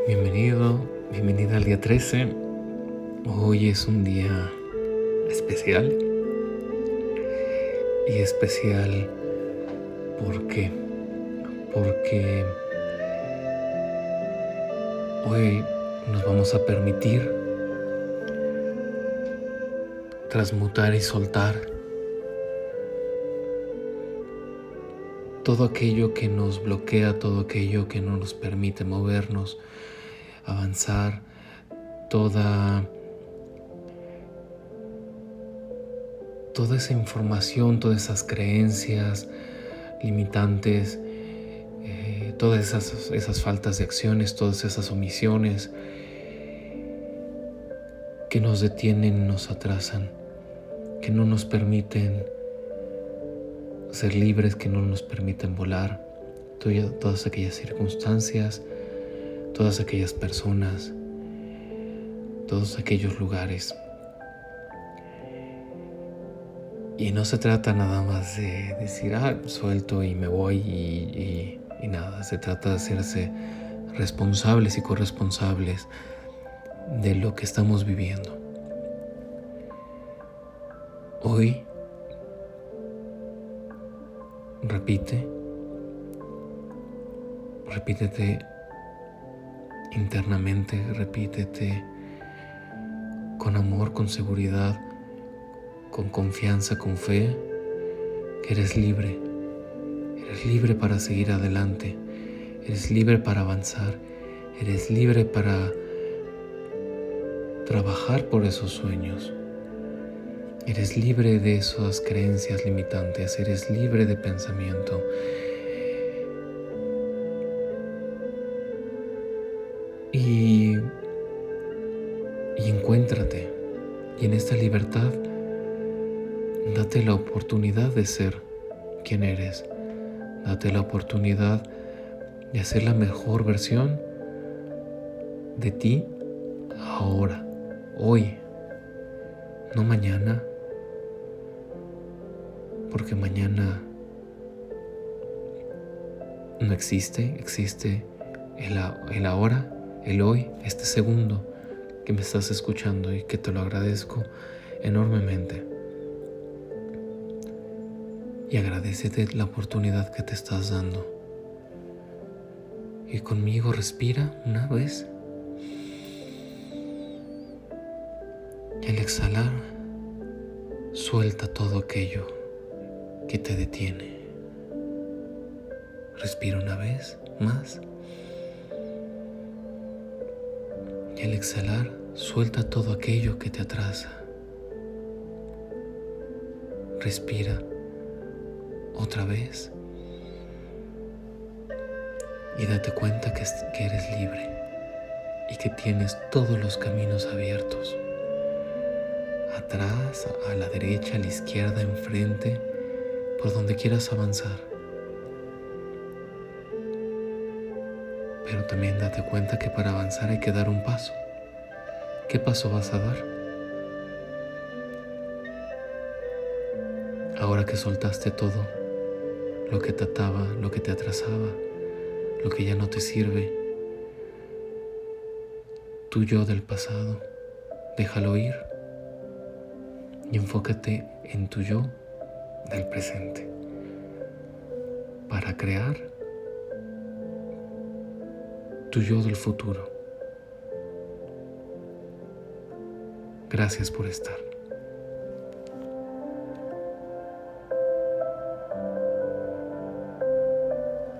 Bienvenida al día 13. Hoy es un día especial. Y especial, ¿por qué? Porque hoy nos vamos a permitir transmutar y soltar todo aquello que nos bloquea, todo aquello que no nos permite movernos, avanzar, toda esa información, todas esas creencias limitantes, todas esas faltas de acciones, todas esas omisiones que nos detienen, nos atrasan, que no nos permiten ser libres, que no nos permiten volar. Todas aquellas circunstancias, todas aquellas personas, todos aquellos lugares. Y no se trata nada más de decir, suelto y me voy y nada. Se trata de hacerse responsables y corresponsables de lo que estamos viviendo. Hoy, repítete internamente, repítete con amor, con seguridad, con confianza, con fe, que eres libre para seguir adelante, eres libre para avanzar, eres libre para trabajar por esos sueños, eres libre de esas creencias limitantes, eres libre de pensamiento. Y encuéntrate, y en esta libertad date la oportunidad de ser quien eres. Date la oportunidad de hacer la mejor versión de ti ahora, hoy, no mañana, porque mañana no existe el ahora, el hoy, este segundo que me estás escuchando y que te lo agradezco enormemente. Y agradécete la oportunidad que te estás dando. Y conmigo respira una vez. Y al exhalar, suelta todo aquello que te detiene. Respira una vez más. Y al exhalar, suelta todo aquello que te atrasa. Respira otra vez y date cuenta que eres libre y que tienes todos los caminos abiertos, atrás, a la derecha, a la izquierda, enfrente, por donde quieras avanzar. Pero también date cuenta que para avanzar hay que dar un paso. ¿Qué paso vas a dar? Ahora que soltaste todo lo que te ataba, lo que te atrasaba, lo que ya no te sirve, tu yo del pasado, déjalo ir y enfócate en tu yo del presente para crear tu yo del futuro. Gracias por estar.